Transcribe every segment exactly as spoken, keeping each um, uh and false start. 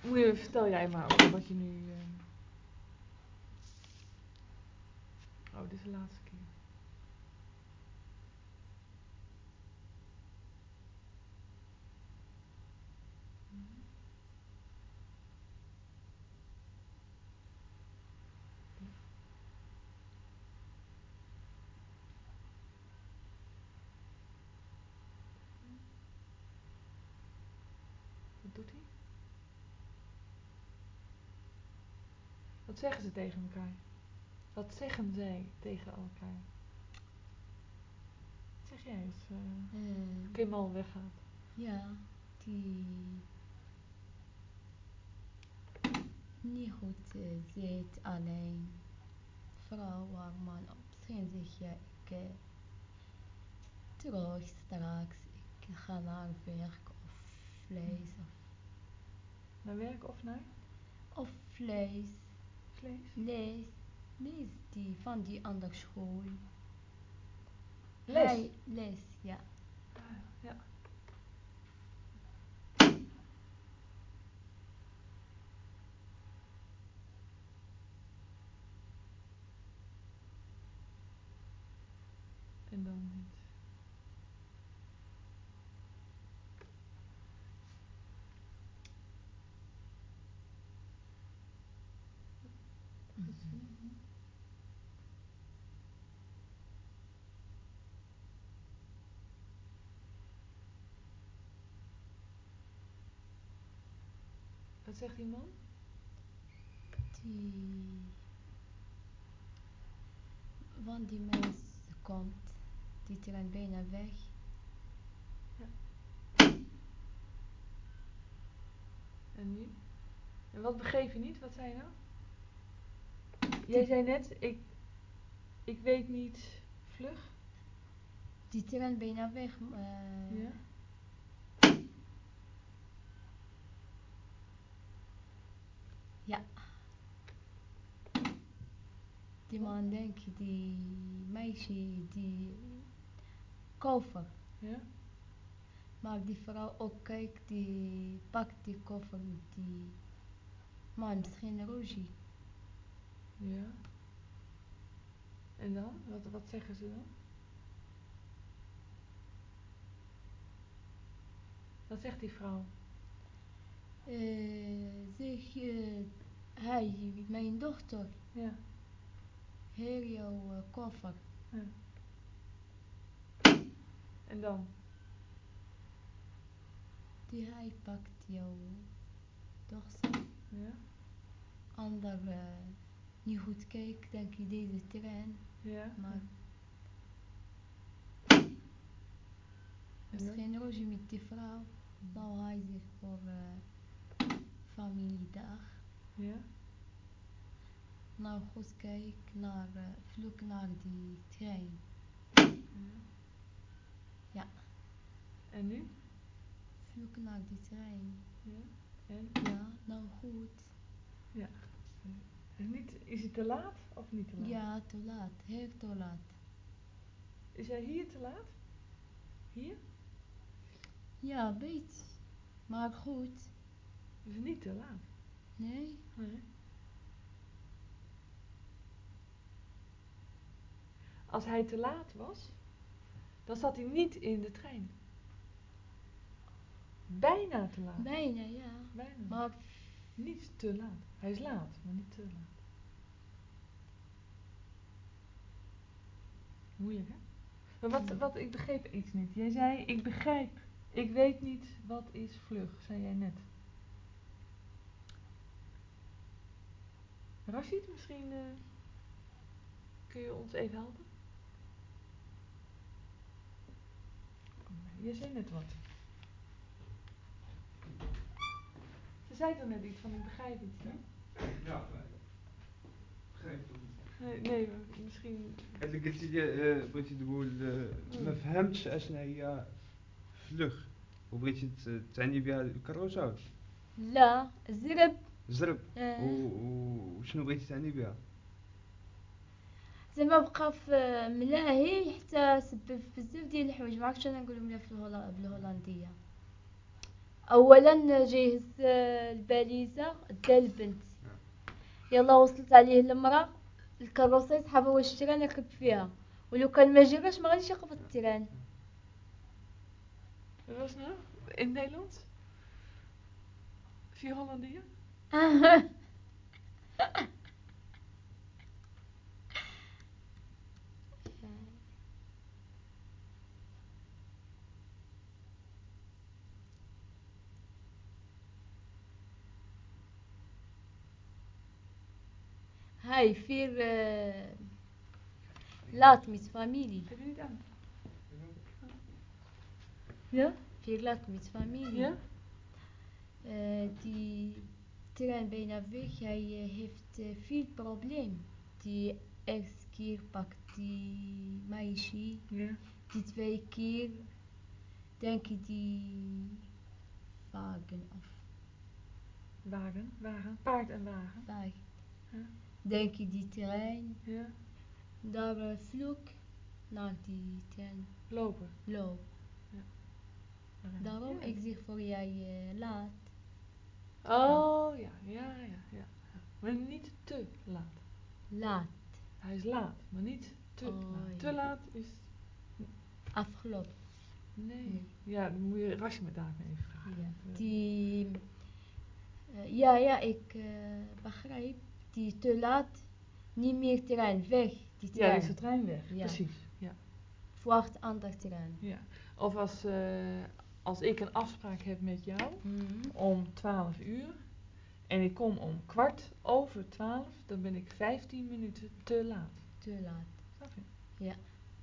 Moet je, vertel jij maar over wat je nu... Uh... Oh, dit is de laatste keer. Wat doet hij? Wat zeggen ze tegen elkaar? Wat zeggen zij tegen elkaar? Wat zeg jij als uh, uh, Kemal weggaat? Ja, die niet goed uh, zit alleen. Vrouw, haar man, misschien zeg je, ik uh, terug straks, ik ga naar werk of vlees of... Naar werk of naar? Of vlees. Vlees? Lees. Lees die van die andere school. Les? Hij, les, ja. Ah, ja. En dan niet. Mm-hmm. Wat zegt die man? Die... Want die mens komt, die trein bijna weg. Ja. En nu? En wat begreep je niet? Wat zei je nou? Jij zei net, ik, ik weet niet, vlug? Die trein bijna weg. Uh, ja? Ja. Die man denkt, die meisje, die koffer. Ja? Maar die vrouw ook kijkt, die pakt die koffer met die man, misschien Rogie. Ja. En dan? Wat, wat zeggen ze dan? Wat zegt die vrouw? Uh, zeg, uh, hij, mijn dochter. Ja. Hier jouw uh, koffer. Ja. En dan? Die hij pakt jouw dochter. Ja. Ander uh, niet goed kijkt, denk je deze trein. Ja. Maar ja. misschien Roger met die vrouw. Hmm. Nou hij zich voor uh, familiedag. Ja. Nou goed kijk naar, uh, vloek naar die trein. Ja. Ja. En nu? Vloek naar die trein. Ja. En? Ja, nou goed. Ja. Is, niet, is het te laat of niet te laat? Ja, te laat. Heel te laat. Is hij hier te laat? Hier? Ja, beetje. Maar goed. Is het niet te laat? Nee? Nee. Als hij te laat was, dan zat hij niet in de trein. Bijna te laat. Bijna, ja. Bijna. Maar niet te laat. Hij is laat, maar niet te laat. Moeilijk, hè? Maar wat, wat, ik begreep iets niet. Jij zei, ik begrijp. Ik weet niet wat is vlug, zei jij net. Rashid, misschien uh, kun je ons even helpen? Jij zei net wat. Ze zei toch net iets van, ik begrijp iets, hè? Ja, gelijk. Begrijp toch niet. Nee, nee, misschien... اللي قلت لي بغيتي تقول ما فهمتش اشنا هي فلوغ وبغيتي تعني بها الكروسه. لا زرب. زرب. وشنو بغيتي تعني بها؟ زعما بقى في ملاهي حتى سبب بزاف ديال الحوايج، ما عرفتش انا نقولهم لها في الهولا بالهولنديه. اولا جهز آه، الباليزة دا البنت. يلا وصلت عليه المرأة الكروسة يسحبها واش التيران يركب فيها، ولو كان ما جراش ما غاديش يركب التيران. Dat was nou in het Nederlands? Vier Hollandier? هاي فير آه، لات ميت فاميلي. Heb je niet aan? Ja? Vier laat met familie. Ja? Eh, die trein bijna weg. Hij eh, heeft eh, veel probleem. Die eerste keer pakt die meisje. Ja. Die twee keer denk ik die wagen af. Wagen, wagen, paard en wagen. Wagen. Ja. Denk ik die trein. Ja. Daar uh, vloek naar die trein Lopen. loop. Ja. Daarom Ja. ik zeg voor jij uh, laat. Oh ja, ja, ja, ja. Maar niet te laat. Laat. Hij is laat, maar niet te Oh, laat. ja. Te laat is... Afgelopen. Nee. Nee. Ja, dan moet je Rasje met daarmee even vragen. Ja. Want, eh, Die, uh, ja, ja, ik uh, begrijp. Die te laat, niet meer trein, weg. Die Ja, trein. dan is de trein weg. Ja. Precies. Ja. Verwacht ander trein. Ja. Of als, uh, als ik een afspraak heb met jou Mm-hmm. om twaalf uur en ik kom om kwart over twaalf, dan ben ik vijftien minuten te laat. Te laat. Snap je? Ja.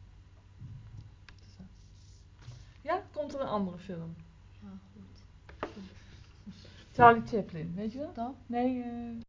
Zo. Ja, komt er een andere film? Ja, goed. Charlie Chaplin, weet je wel? Toch? Nee, uh,